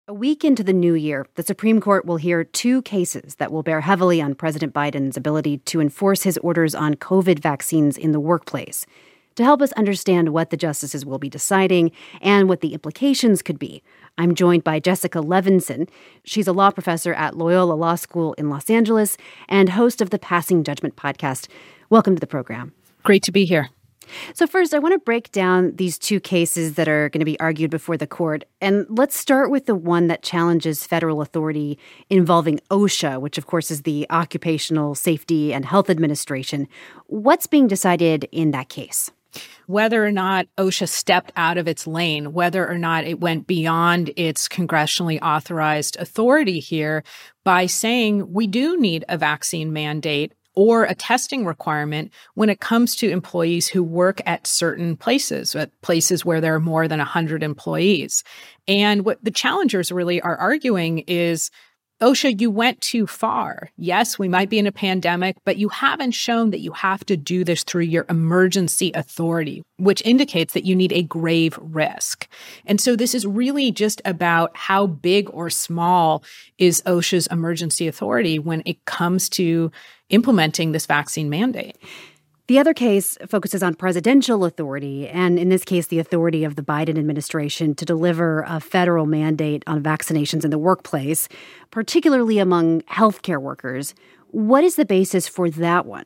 A week into the new year, the Supreme Court will hear two cases that will bear heavily on President Biden's ability to enforce his orders on COVID vaccines in the workplace. To help us understand what the justices will be deciding and what the implications could be, I'm joined by Jessica Levinson. She's a law professor at Loyola Law School in Los Angeles and host of the Passing Judgment podcast. Welcome to the program. Great to be here. So first, I want to break down these two cases that are going to be argued before the court. And let's start with the one that challenges federal authority involving OSHA, which, of course, is the Occupational Safety and Health Administration. What's being decided in that case? Whether or not OSHA stepped out of its lane, whether or not it went beyond its congressionally authorized authority here by saying we do need a vaccine mandate or a testing requirement when it comes to employees who work at certain places, at places where there are more than 100 employees. And what the challengers really are arguing is, OSHA, you went too far. Yes, we might be in a pandemic, but you haven't shown that you have to do this through your emergency authority, which indicates that you need a grave risk. And so this is really just about how big or small is OSHA's emergency authority when it comes to implementing this vaccine mandate. The other case focuses on presidential authority, and in this case, the authority of the Biden administration to deliver a federal mandate on vaccinations in the workplace, particularly among healthcare workers. What is the basis for that one?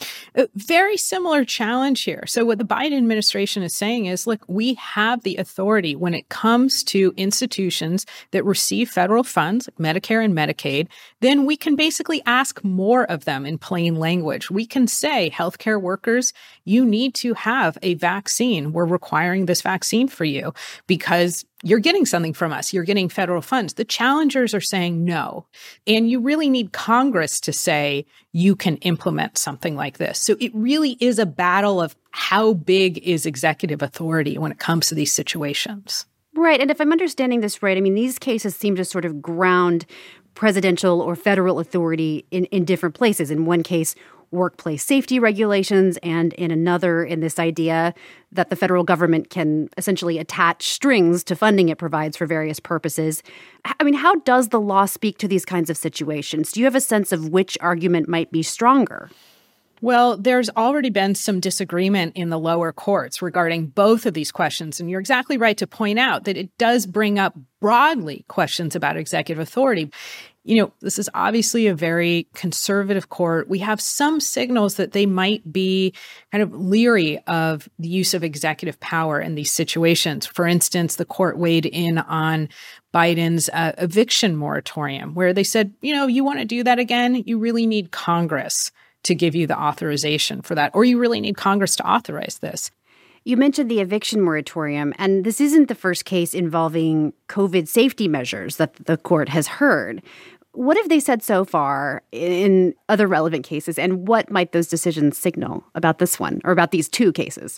A very similar challenge here. So what the Biden administration is saying is, look, we have the authority when it comes to institutions that receive federal funds, like Medicare and Medicaid, then we can basically ask more of them in plain language. We can say, healthcare workers, you need to have a vaccine. We're requiring this vaccine for you because you're getting something from us. You're getting federal funds. The challengers are saying no. And you really need Congress to say you can implement something like this. So it really is a battle of how big is executive authority when it comes to these situations. Right. And if I'm understanding this right, I mean, these cases seem to sort of ground presidential or federal authority in different places. In one case, workplace safety regulations, and in another, in this idea that the federal government can essentially attach strings to funding it provides for various purposes. I mean, how does the law speak to these kinds of situations? Do you have a sense of which argument might be stronger? Well, there's already been some disagreement in the lower courts regarding both of these questions. And you're exactly right to point out that it does bring up broadly questions about executive authority. You know, this is obviously a very conservative court. We have some signals that they might be kind of leery of the use of executive power in these situations. For instance, the court weighed in on Biden's eviction moratorium, where they said, you know, you want to do that again, you really need Congress to give you the authorization for that, or you really need Congress to authorize this. You mentioned the eviction moratorium, and this isn't the first case involving COVID safety measures that the court has heard. What have they said so far in other relevant cases, and what might those decisions signal about this one, or about these two cases?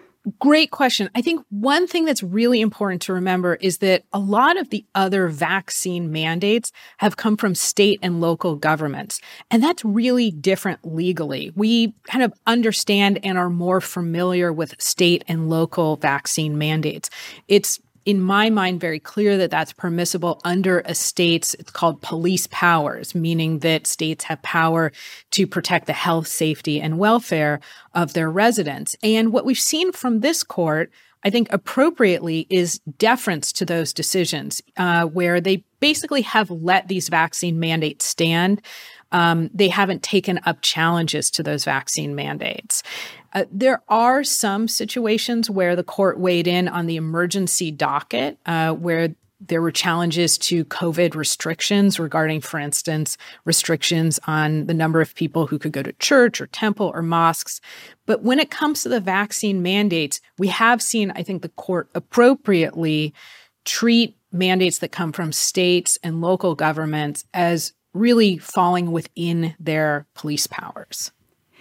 Great question. I think one thing that's really important to remember is that a lot of the other vaccine mandates have come from state and local governments. And that's really different legally. We kind of understand and are more familiar with state and local vaccine mandates. It's, in my mind, very clear that that's permissible under a state's, it's called police powers, meaning that states have power to protect the health, safety, and welfare of their residents. And what we've seen from this court, I think appropriately, is deference to those decisions, where they basically have let these vaccine mandates stand. They haven't taken up challenges to those vaccine mandates. There are some situations where the court weighed in on the emergency docket, where there were challenges to COVID restrictions regarding, for instance, restrictions on the number of people who could go to church or temple or mosques. But when it comes to the vaccine mandates, we have seen, I think, the court appropriately treat mandates that come from states and local governments as really falling within their police powers.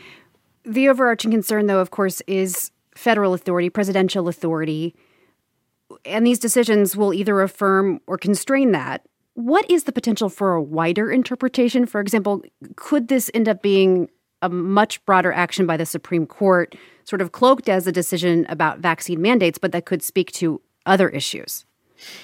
The overarching concern, though, of course, is federal authority, presidential authority, and these decisions will either affirm or constrain that. What is the potential for a wider interpretation? For example, could this end up being a much broader action by the Supreme Court, sort of cloaked as a decision about vaccine mandates, but that could speak to other issues?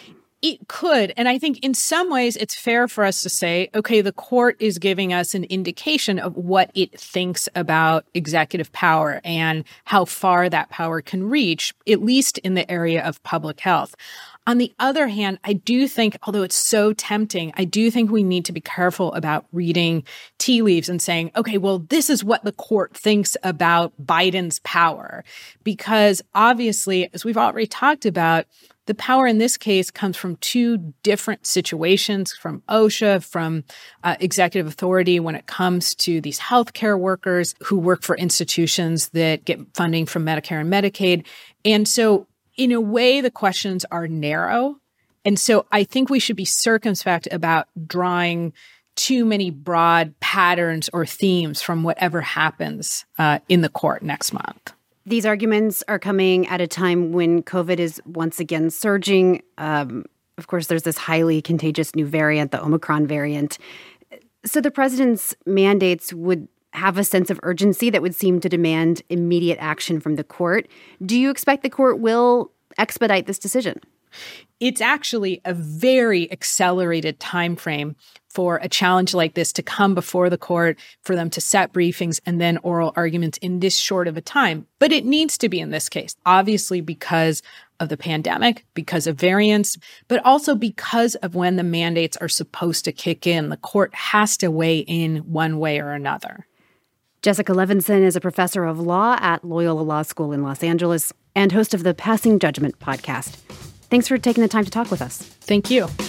It could. And I think in some ways it's fair for us to say, okay, the court is giving us an indication of what it thinks about executive power and how far that power can reach, at least in the area of public health. On the other hand, I do think, although it's so tempting, I do think we need to be careful about reading tea leaves and saying, okay, well, this is what the court thinks about Biden's power. Because obviously, as we've already talked about, the power in this case comes from two different situations, from OSHA, from executive authority when it comes to these healthcare workers who work for institutions that get funding from Medicare and Medicaid. And so in a way, the questions are narrow. And so I think we should be circumspect about drawing too many broad patterns or themes from whatever happens in the court next month. These arguments are coming at a time when COVID is once again surging. Of course, there's this highly contagious new variant, the Omicron variant. So the president's mandates would have a sense of urgency that would seem to demand immediate action from the court. Do you expect the court will expedite this decision? It's actually a very accelerated time frame for a challenge like this to come before the court, for them to set briefings and then oral arguments in this short of a time. But it needs to be in this case, obviously because of the pandemic, because of variants, but also because of when the mandates are supposed to kick in. The court has to weigh in one way or another. Jessica Levinson is a professor of law at Loyola Law School in Los Angeles and host of the Passing Judgment podcast. Thanks for taking the time to talk with us. Thank you.